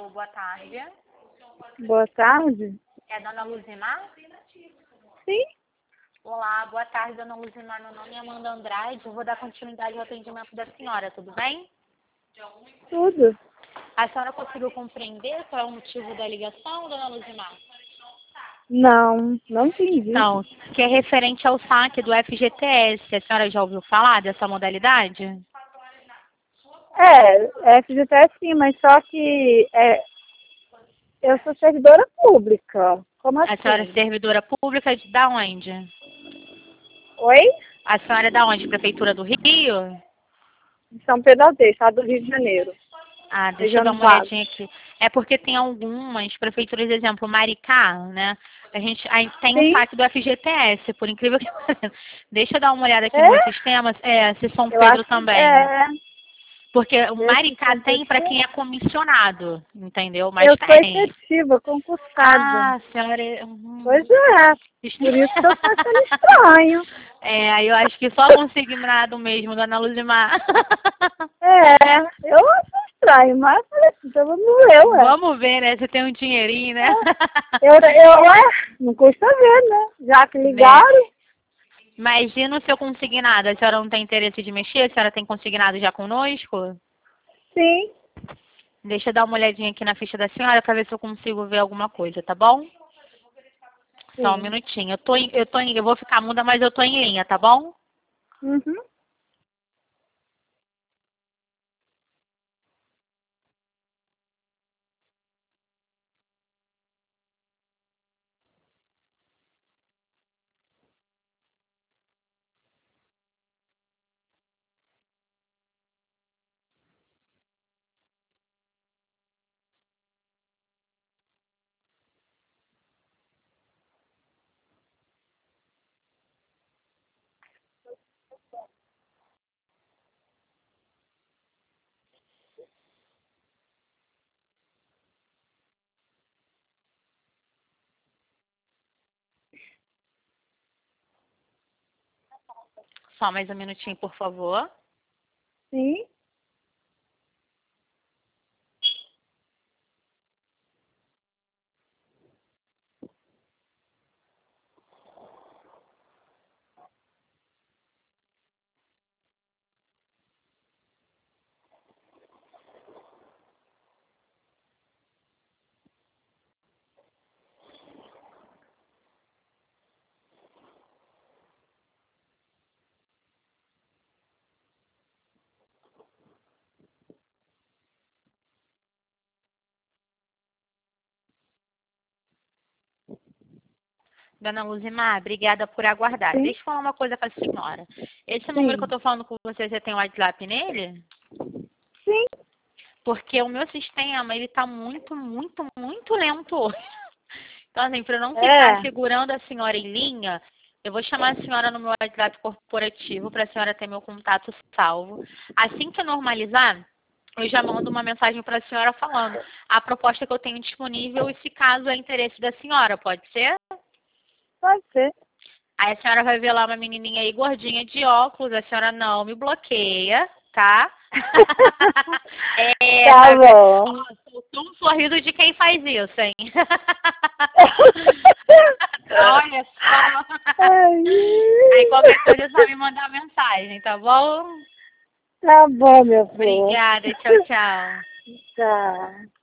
Alô, boa tarde. Boa tarde. É Dona Luzimar? Sim, Olá, boa tarde, Dona Luzimar. Meu nome é Amanda Andrade. Eu vou dar continuidade ao atendimento da senhora, tudo bem? tudo. A senhora conseguiu compreender qual é o motivo da ligação, Dona Luzimar? Não entendi. Então, que é referente ao saque do FGTS. A senhora já ouviu falar dessa modalidade? É FGTS sim, mas só que eu sou servidora pública. Como A senhora é assim? servidora pública da onde? Oi? A senhora é da onde? Prefeitura do Rio? De São Pedro Aldeia, estado do Rio de Janeiro. Ah, deixa eu Região dar dos uma Lagos. olhadinha aqui. É porque tem algumas prefeituras, exemplo, Maricá, né? A gente aí tem um Sim, saque do FGTS, por incrível que pareça. Deixa eu dar uma olhada aqui no meu é? sistema, se São Eu Pedro acho que também. Porque o Esse Maricá São Pedro tem para sim. quem é comissionado, entendeu? Mas Eu sou tem. efetiva, concursada. Ah, a senhora. Pois é, por isso que eu tô achando estranho. É, aí eu acho que só consignado mesmo, dona Luzimar. Eu acho estranho, mas falei assim, então vamos ver, ué. Vamos ver, né? Você tem um dinheirinho, né? Não custa ver, né? Já que Né? ligaram, Imagina o seu consignado. A senhora não tem interesse de mexer? A senhora tem consignado já conosco? sim. Deixa eu dar uma olhadinha aqui na ficha da senhora para ver se eu consigo ver alguma coisa, tá bom? Só um Sim. minutinho. Eu vou ficar muda, mas eu tô em linha, tá bom? Uhum. Só mais um minutinho, por favor. Sim. Dona Luzimar, obrigada por aguardar. Sim. Deixa eu falar uma coisa com a senhora. Esse número que eu Sim. tô falando com você, você tem um WhatsApp nele? Sim. Porque o meu sistema, ele tá muito, muito, muito lento hoje. Então, assim, para eu não ficar É. segurando a senhora em linha, eu vou chamar a senhora no meu WhatsApp corporativo para a senhora ter meu contato salvo. Assim que eu normalizar, eu já mando uma mensagem para a senhora falando a proposta que eu tenho disponível e se caso é interesse da senhora, pode ser? Pode ser. Aí a senhora vai ver lá uma menininha aí gordinha de óculos, a senhora não me bloqueia, tá? Tá Vai ver. Ó, bom. soltou um sorriso de quem faz isso, hein? Olha só. Ai, Aí qualquer coisa é só me mandar mensagem, tá bom? tá bom, meu flor. Obrigada, tchau, tchau. Tá.